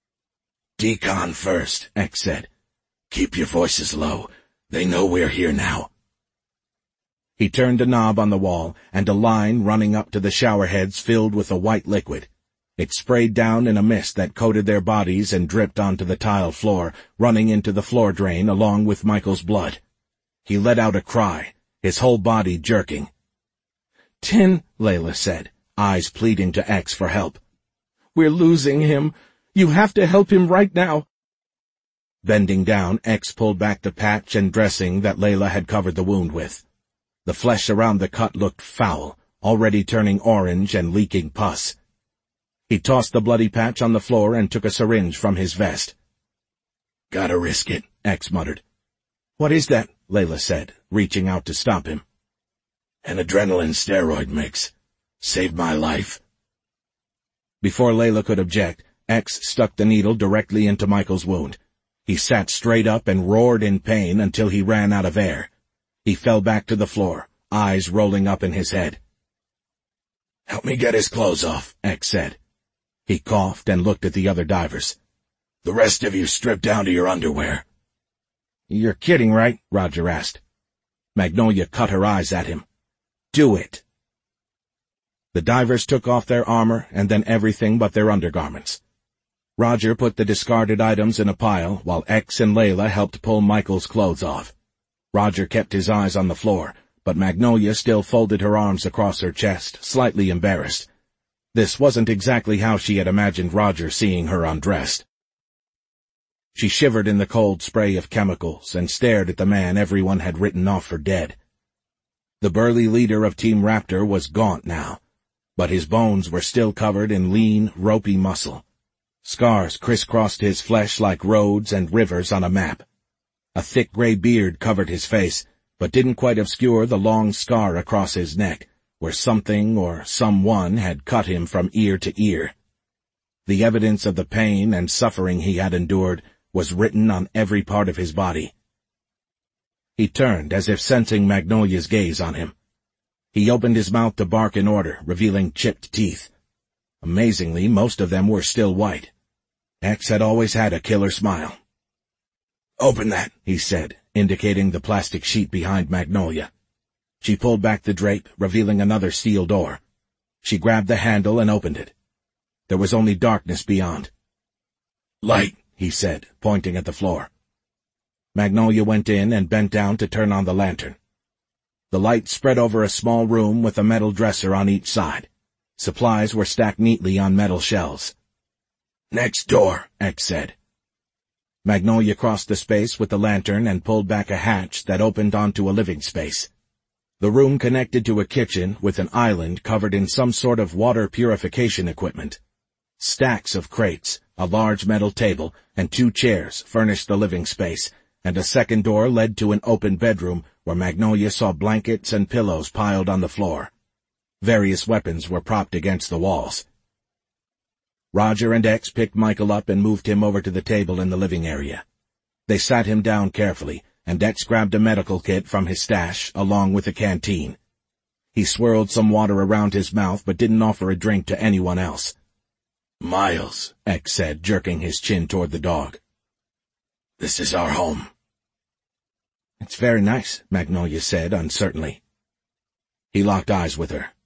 A: "Decon first," X said. "Keep your voices low. They know we're here now." He turned a knob on the wall, and a line running up to the shower heads filled with a white liquid. It sprayed down in a mist that coated their bodies and dripped onto the tile floor, running into the floor drain along with Michael's blood. He let out a cry, his whole body jerking. "Tin," Layla said, eyes pleading to X for help. "We're losing him. You have to help him right now." Bending down, X pulled back the patch and dressing that Layla had covered the wound with. The flesh around the cut looked foul, already turning orange and leaking pus. He tossed the bloody patch on the floor and took a syringe from his vest. "Gotta risk it," X muttered. "What is that?" Layla said, reaching out to stop him. "An adrenaline steroid mix. Saved my life." Before Layla could object, X stuck the needle directly into Michael's wound. He sat straight up and roared in pain until he ran out of air. He fell back to the floor, eyes rolling up in his head. "Help me get his clothes off," X said. He coughed and looked at the other divers. "The rest of you stripped down to your underwear." "You're kidding, right?" Roger asked. Magnolia cut her eyes at him. "Do it." The divers took off their armor and then everything but their undergarments. Roger put the discarded items in a pile while X and Layla helped pull Michael's clothes off. Roger kept his eyes on the floor, but Magnolia still folded her arms across her chest, slightly embarrassed. This wasn't exactly how she had imagined Roger seeing her undressed. She shivered in the cold spray of chemicals and stared at the man everyone had written off for dead. The burly leader of Team Raptor was gaunt now, but his bones were still covered in lean, ropey muscle. Scars crisscrossed his flesh like roads and rivers on a map. A thick gray beard covered his face, but didn't quite obscure the long scar across his neck, where something or someone had cut him from ear to ear. The evidence of the pain and suffering he had endured was written on every part of his body. He turned as if sensing Magnolia's gaze on him. He opened his mouth to bark in order, revealing chipped teeth. Amazingly, most of them were still white. X had always had a killer smile. "Open that," he said, indicating the plastic sheet behind Magnolia. She pulled back the drape, revealing another steel door. She grabbed the handle and opened it. There was only darkness beyond. "Light," he said, pointing at the floor. Magnolia went in and bent down to turn on the lantern. The light spread over a small room with a metal dresser on each side. Supplies were stacked neatly on metal shelves. "Next door," X said. Magnolia crossed the space with the lantern and pulled back a hatch that opened onto a living space. The room connected to a kitchen with an island covered in some sort of water purification equipment. Stacks of crates, a large metal table, and 2 chairs furnished the living space, and a second door led to an open bedroom where Magnolia saw blankets and pillows piled on the floor. Various weapons were propped against the walls. Roger and X picked Michael up and moved him over to the table in the living area. They sat him down carefully, and X grabbed a medical kit from his stash along with a canteen. He swirled some water around his mouth but didn't offer a drink to anyone else. "Miles," X said, jerking his chin toward the dog. "This is our home." "It's very nice," Magnolia said uncertainly. He locked eyes with her.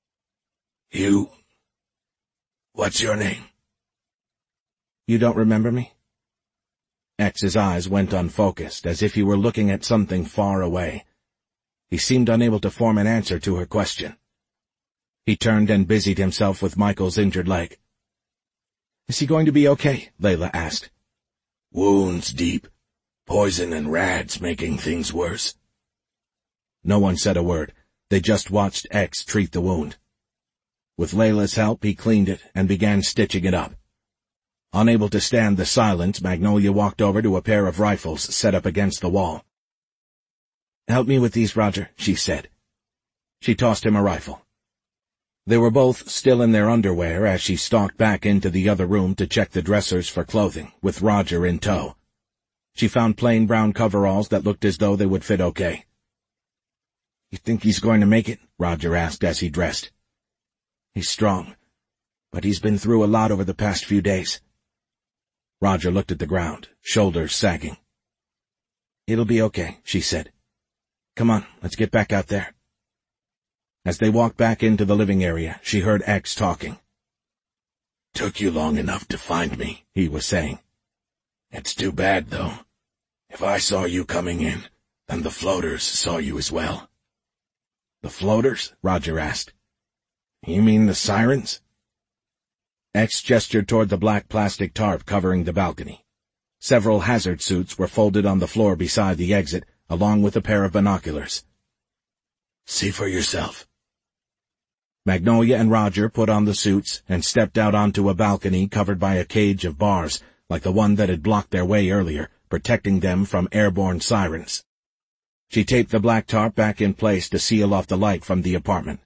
A: What's your name?" "You don't remember me?" X's eyes went unfocused, as if he were looking at something far away. He seemed unable to form an answer to her question. He turned and busied himself with Michael's injured leg. "Is he going to be okay?" Layla asked. "Wounds deep. Poison and rads making things worse." No one said a word. They just watched X treat the wound. With Layla's help, he cleaned it and began stitching it up. Unable to stand the silence, Magnolia walked over to a pair of rifles set up against the wall. "Help me with these, Roger," she said. She tossed him a rifle. They were both still in their underwear as she stalked back into the other room to check the dressers for clothing, with Roger in tow. She found plain brown coveralls that looked as though they would fit okay. "You think he's going to make it?" Roger asked as he dressed. "He's strong, but he's been through a lot over the past few days." Roger looked at the ground, shoulders sagging. "It'll be okay," she said. "Come on, let's get back out there." As they walked back into the living area, she heard X talking. "Took you long enough to find me," he was saying. "It's too bad, though. If I saw you coming in, then the floaters saw you as well." "The floaters?" Roger asked. "You mean the sirens?" X gestured toward the black plastic tarp covering the balcony. Several hazard suits were folded on the floor beside the exit, along with a pair of binoculars. "See for yourself." Magnolia and Roger put on the suits and stepped out onto a balcony covered by a cage of bars, like the one that had blocked their way earlier, protecting them from airborne sirens. She taped the black tarp back in place to seal off the light from the apartment.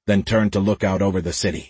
A: then turned to look out over the city.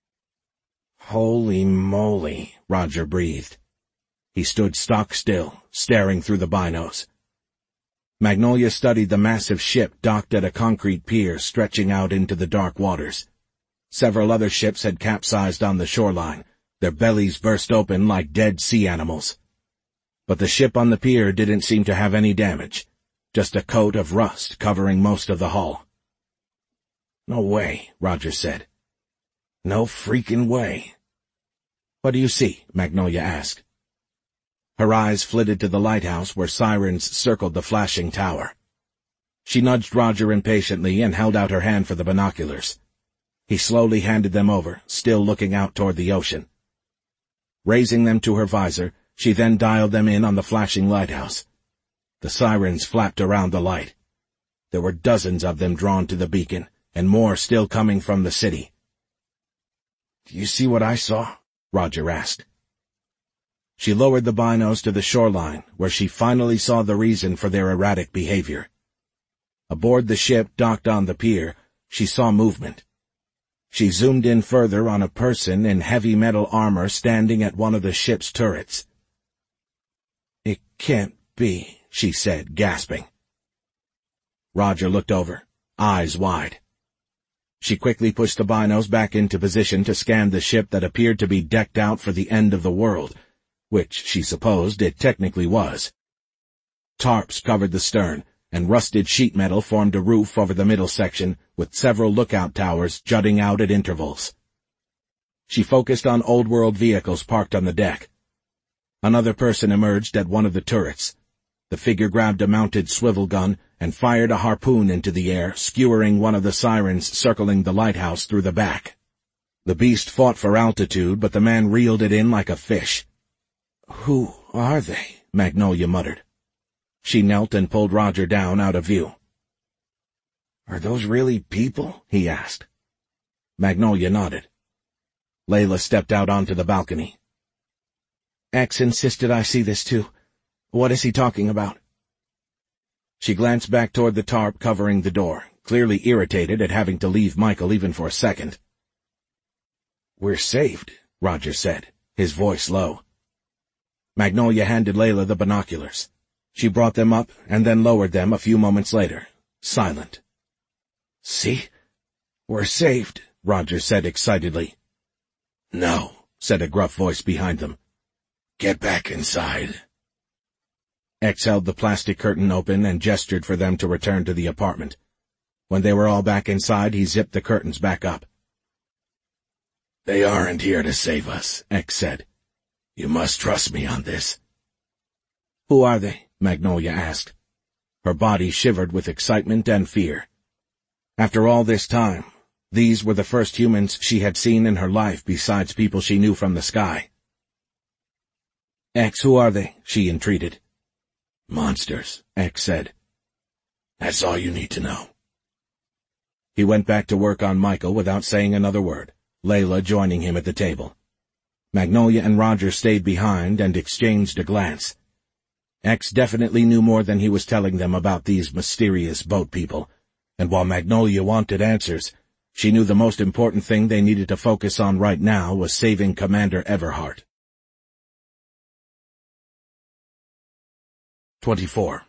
A: "Holy moly," Roger breathed. He stood stock still, staring through the binos. Magnolia studied the massive ship docked at a concrete pier stretching out into the dark waters. Several other ships had capsized on the shoreline, their bellies burst open like dead sea animals. But the ship on the pier didn't seem to have any damage, just a coat of rust covering most of the hull. "No way," Roger said. "No freaking way." "What do you see?" Magnolia asked. Her eyes flitted to the lighthouse where sirens circled the flashing tower. She nudged Roger impatiently and held out her hand for the binoculars. He slowly handed them over, still looking out toward the ocean. Raising them to her visor, she then dialed them in on the flashing lighthouse. The sirens flapped around the light. There were dozens of them drawn to the beacon, and more still coming from the city. "Do you see what I saw?" Roger asked. She lowered the binos to the shoreline, where she finally saw the reason for their erratic behavior. Aboard the ship docked on the pier, she saw movement. She zoomed in further on a person in heavy metal armor standing at one of the ship's turrets. "It can't be," she said, gasping. Roger looked over, eyes wide. She quickly pushed the binos back into position to scan the ship that appeared to be decked out for the end of the world, which she supposed it technically was. Tarps covered the stern, and rusted sheet metal formed a roof over the middle section, with several lookout towers jutting out at intervals. She focused on old-world vehicles parked on the deck. Another person emerged at one of the turrets. The figure grabbed a mounted swivel gun and fired a harpoon into the air, skewering one of the sirens circling the lighthouse through the back. The beast fought for altitude, but the man reeled it in like a fish. "Who are they?" Magnolia muttered. She knelt and pulled Roger down out of view. "Are those really people?" he asked. Magnolia nodded. Layla stepped out onto the balcony. "X insisted I see this too. What is he talking about?" She glanced back toward the tarp covering the door, clearly irritated at having to leave Michael even for a second. "We're saved," Roger said, his voice low. Magnolia handed Layla the binoculars. She brought them up and then lowered them a few moments later, silent. "See? We're saved," Roger said excitedly. "No," said a gruff voice behind them. "Get back inside." X held the plastic curtain open and gestured for them to return to the apartment. When they were all back inside, he zipped the curtains back up. "They aren't here to save us," X said. "You must trust me on this." "Who are they?" Magnolia asked. Her body shivered with excitement and fear. After all this time, these were the first humans she had seen in her life besides people she knew from the sky. "X, who are they?" she entreated. "Monsters," X said. "That's all you need to know." He went back to work on Michael without saying another word, Layla joining him at the table. Magnolia and Roger stayed behind and exchanged a glance. X definitely knew more than he was telling them about these mysterious boat people, and while Magnolia wanted answers, she knew the most important thing they needed to focus on right now was saving Commander Everhart. 24.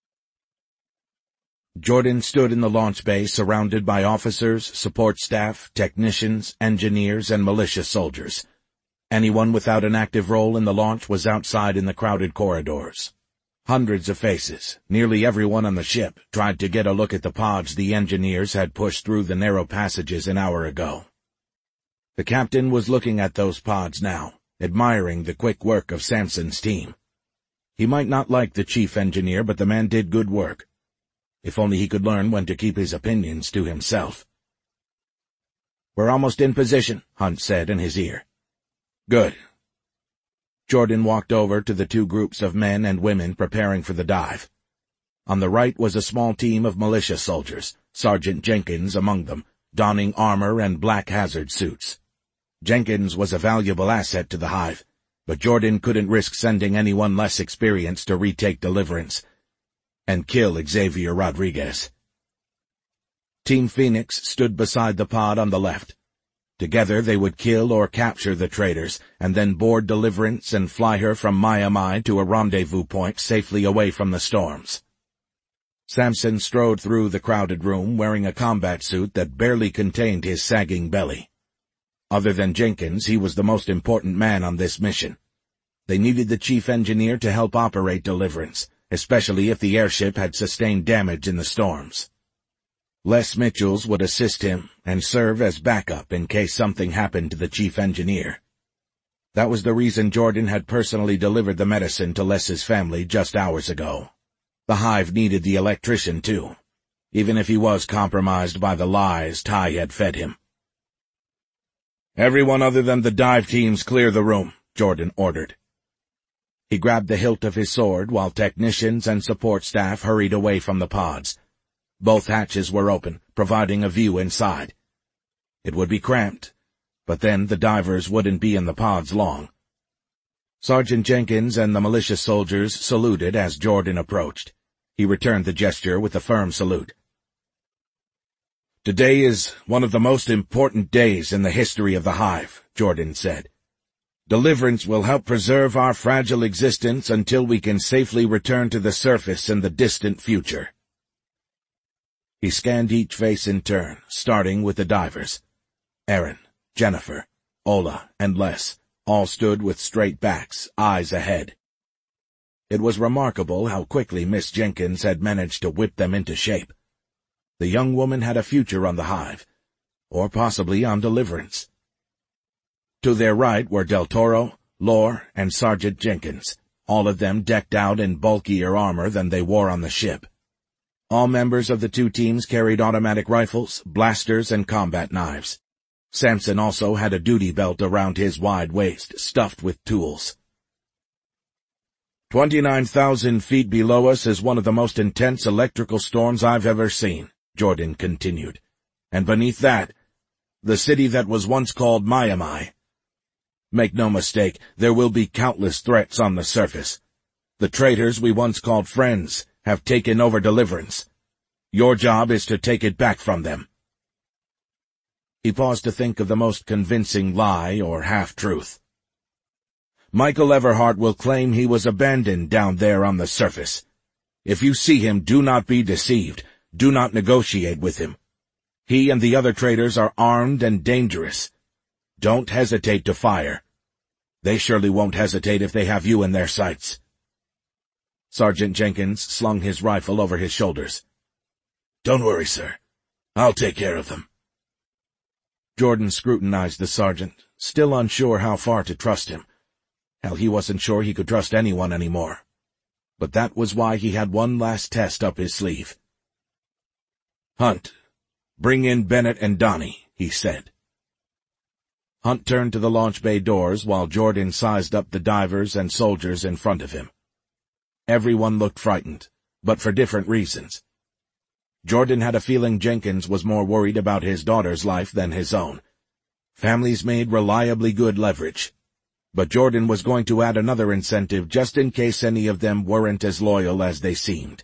A: Jordan stood in the launch bay surrounded by officers, support staff, technicians, engineers, and militia soldiers. Anyone without an active role in the launch was outside in the crowded corridors. Hundreds of faces, nearly everyone on the ship, tried to get a look at the pods the engineers had pushed through the narrow passages an hour ago. The captain was looking at those pods now, admiring the quick work of Samson's team. He might not like the chief engineer, but the man did good work. If only he could learn when to keep his opinions to himself. "We're almost in position," Hunt said in his ear. "Good." Jordan walked over to the two groups of men and women preparing for the dive. On the right was a small team of militia soldiers, Sergeant Jenkins among them, donning armor and black hazard suits. Jenkins was a valuable asset to the hive, but Jordan couldn't risk sending anyone less experienced to retake Deliverance and kill Xavier Rodriguez. Team Phoenix stood beside the pod on the left. Together they would kill or capture the traitors, and then board Deliverance and fly her from Miami to a rendezvous point safely away from the storms. Samson strode through the crowded room wearing a combat suit that barely contained his sagging belly. Other than Jenkins, he was the most important man on this mission. They needed the chief engineer to help operate Deliverance, especially if the airship had sustained damage in the storms. Les Mitchells would assist him and serve as backup in case something happened to the chief engineer. That was the reason Jordan had personally delivered the medicine to Les's family just hours ago. The hive needed the electrician too, even if he was compromised by the lies Ty had fed him. "Everyone other than the dive teams clear the room," Jordan ordered. He grabbed the hilt of his sword while technicians and support staff hurried away from the pods. Both hatches were open, providing a view inside. It would be cramped, but then the divers wouldn't be in the pods long. Sergeant Jenkins and the militia soldiers saluted as Jordan approached. He returned the gesture with a firm salute. "Today is one of the most important days in the history of the hive," Jordan said. "Deliverance will help preserve our fragile existence until we can safely return to the surface in the distant future." He scanned each face in turn, starting with the divers. Aaron, Jennifer, Ola, and Les all stood with straight backs, eyes ahead. It was remarkable how quickly Miss Jenkins had managed to whip them into shape. The young woman had a future on the hive, or possibly on Deliverance. To their right were Del Toro, Lore, and Sergeant Jenkins, all of them decked out in bulkier armor than they wore on the ship. All members of the two teams carried automatic rifles, blasters, and combat knives. Samson also had a duty belt around his wide waist, stuffed with tools. 29,000 feet below us is one of the most intense electrical storms I've ever seen, Jordan continued. And beneath that, the city that was once called Miami. Make no mistake, there will be countless threats on the surface. The traitors we once called friends have taken over Deliverance. Your job is to take it back from them. He paused to think of the most convincing lie or half-truth. Michael Everhart will claim he was abandoned down there on the surface. If you see him, do not be deceived. Do not negotiate with him. He and the other traitors are armed and dangerous. Don't hesitate to fire. They surely won't hesitate if they have you in their sights. Sergeant Jenkins slung his rifle over his shoulders. "Don't worry, sir. I'll take care of them." Jordan scrutinized the sergeant, still unsure how far to trust him. Hell, he wasn't sure he could trust anyone anymore. But that was why he had one last test up his sleeve. "Hunt, bring in Bennett and Donnie," he said. Hunt turned to the launch bay doors while Jordan sized up the divers and soldiers in front of him. Everyone looked frightened, but for different reasons. Jordan had a feeling Jenkins was more worried about his daughter's life than his own. Families made reliably good leverage. But Jordan was going to add another incentive just in case any of them weren't as loyal as they seemed.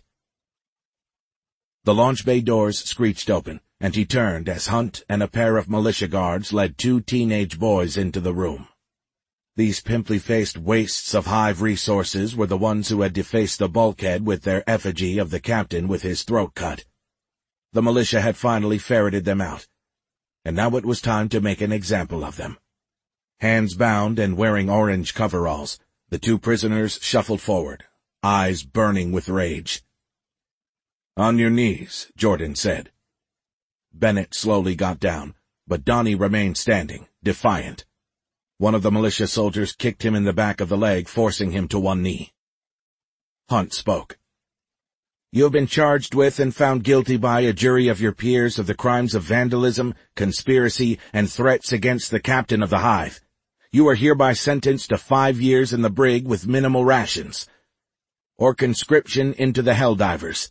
A: The launch bay doors screeched open, and he turned as Hunt and a pair of militia guards led two teenage boys into the room. These pimply-faced wastes of hive resources were the ones who had defaced the bulkhead with their effigy of the captain with his throat cut. The militia had finally ferreted them out, and now it was time to make an example of them. Hands bound and wearing orange coveralls, the two prisoners shuffled forward, eyes burning with rage. "On your knees," Jordan said. Bennett slowly got down, but Donnie remained standing, defiant. One of the militia soldiers kicked him in the back of the leg, forcing him to one knee. Hunt spoke. "You have been charged with and found guilty by a jury of your peers of the crimes of vandalism, conspiracy, and threats against the captain of the hive. You are hereby sentenced to 5 years in the brig with minimal rations, or conscription into the Helldivers."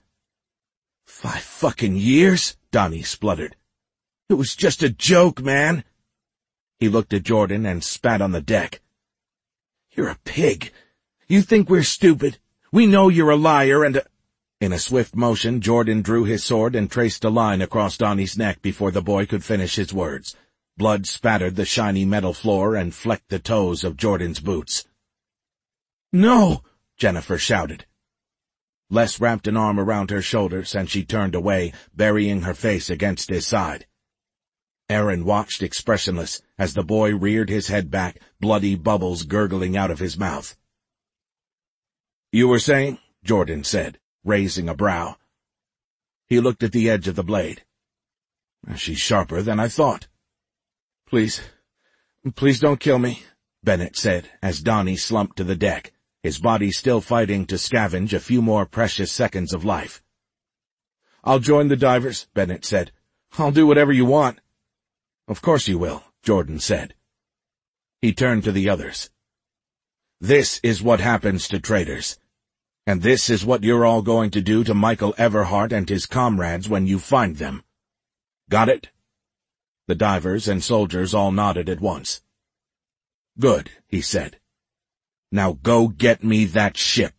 A: 5 fucking years? Donnie spluttered. "It was just a joke, man." He looked at Jordan and spat on the deck. "You're a pig. You think we're stupid. We know you're a liar and a—" In a swift motion, Jordan drew his sword and traced a line across Donnie's neck before the boy could finish his words. Blood spattered the shiny metal floor and flecked the toes of Jordan's boots. "No!" Jennifer shouted. Les wrapped an arm around her shoulders and she turned away, burying her face against his side. Aaron watched expressionless as the boy reared his head back, bloody bubbles gurgling out of his mouth. "You were saying?" Jordan said, raising a brow. He looked at the edge of the blade. "She's sharper than I thought." Please don't kill me," Bennett said as Donnie slumped to the deck, his body still fighting to scavenge a few more precious seconds of life. "I'll join the divers," Bennett said. "I'll do whatever you want." "Of course you will," Jordan said. He turned to the others. "This is what happens to traitors. And this is what you're all going to do to Michael Everhart and his comrades when you find them. Got it?" The divers and soldiers all nodded at once. "Good," he said. "Now go get me that ship."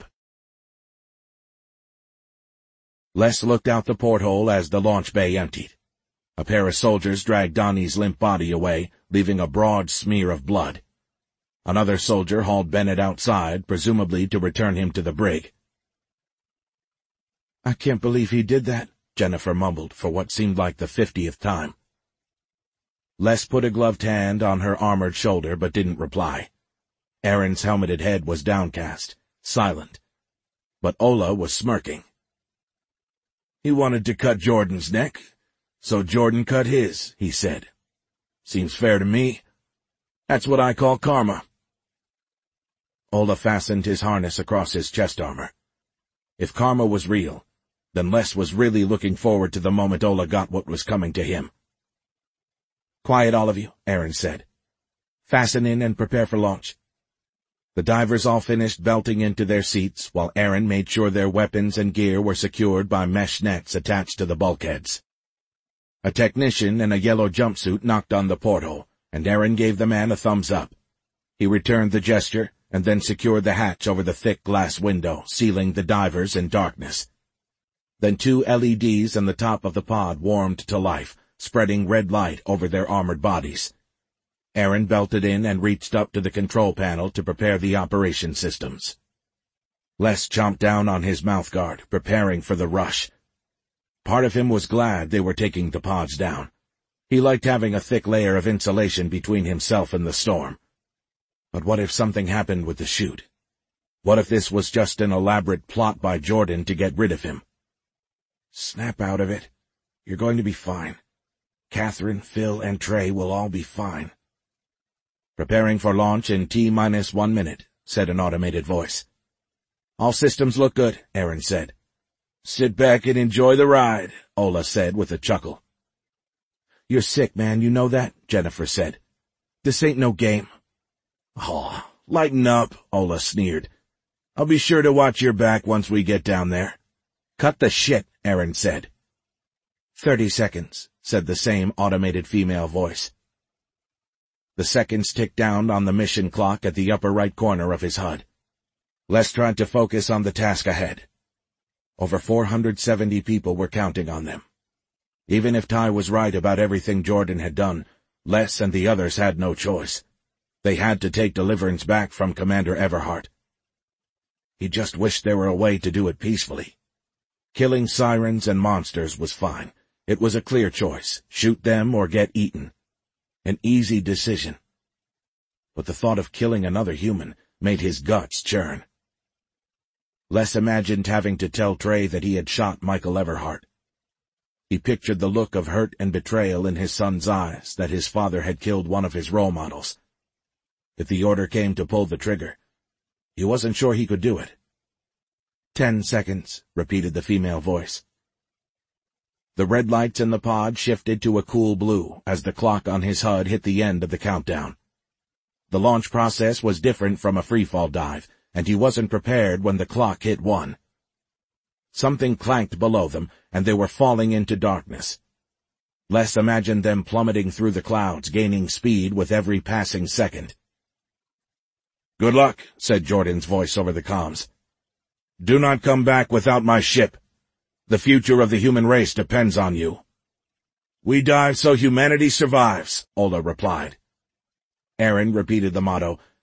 A: Les looked out the porthole as the launch bay emptied. A pair of soldiers dragged Donnie's limp body away, leaving a broad smear of blood. Another soldier hauled Bennett outside, presumably to return him to the brig. "I can't believe he did that," Jennifer mumbled for what seemed like the 50th time. Les put a gloved hand on her armored shoulder but didn't reply. Aaron's helmeted head was downcast, silent. But Ola was smirking. "He wanted to cut Jordan's neck, so Jordan cut his," he said. "Seems fair to me. That's what I call karma." Ola fastened his harness across his chest armor. If karma was real, then Les was really looking forward to the moment Ola got what was coming to him. "Quiet, all of you," Aaron said. "Fasten in and prepare for launch." The divers all finished belting into their seats, while Aaron made sure their weapons and gear were secured by mesh nets attached to the bulkheads. A technician in a yellow jumpsuit knocked on the porthole, and Aaron gave the man a thumbs up. He returned the gesture, and then secured the hatch over the thick glass window, sealing the divers in darkness. Then 2 LEDs on the top of the pod warmed to life, spreading red light over their armored bodies. Aaron belted in and reached up to the control panel to prepare the operation systems. Les chomped down on his mouthguard, preparing for the rush. Part of him was glad they were taking the pods down. He liked having a thick layer of insulation between himself and the storm. But what if something happened with the chute? What if this was just an elaborate plot by Jordan to get rid of him? "Snap out of it. You're going to be fine. Catherine, Phil, and Trey will all be fine." "Preparing for launch in T-1 minute, said an automated voice. "All systems look good," Aaron said. "Sit back and enjoy the ride," Ola said with a chuckle. "You're sick, man, you know that?" Jennifer said. "This ain't no game." "Oh, lighten up," Ola sneered. "I'll be sure to watch your back once we get down there." "Cut the shit," Aaron said. 30 seconds, said the same automated female voice. The seconds ticked down on the mission clock at the upper right corner of his HUD. Les tried to focus on the task ahead. Over 470 people were counting on them. Even if Ty was right about everything Jordan had done, Les and the others had no choice. They had to take Deliverance back from Commander Everhart. He just wished there were a way to do it peacefully. Killing sirens and monsters was fine. It was a clear choice, shoot them or get eaten. An easy decision. But the thought of killing another human made his guts churn. Les imagined having to tell Trey that he had shot Michael Everhart. He pictured the look of hurt and betrayal in his son's eyes that his father had killed one of his role models. If the order came to pull the trigger, he wasn't sure he could do it. 10 seconds, repeated the female voice. The red lights in the pod shifted to a cool blue as the clock on his HUD hit the end of the countdown. The launch process was different from a freefall dive, and he wasn't prepared when the clock hit 1. Something clanked below them, and they were falling into darkness. Les imagined them plummeting through the clouds, gaining speed with every passing second. "Good luck," said Jordan's voice over the comms. "Do not come back without my ship," The future of the human race depends on you." "We die so humanity survives," Ola replied. Aaron repeated the motto,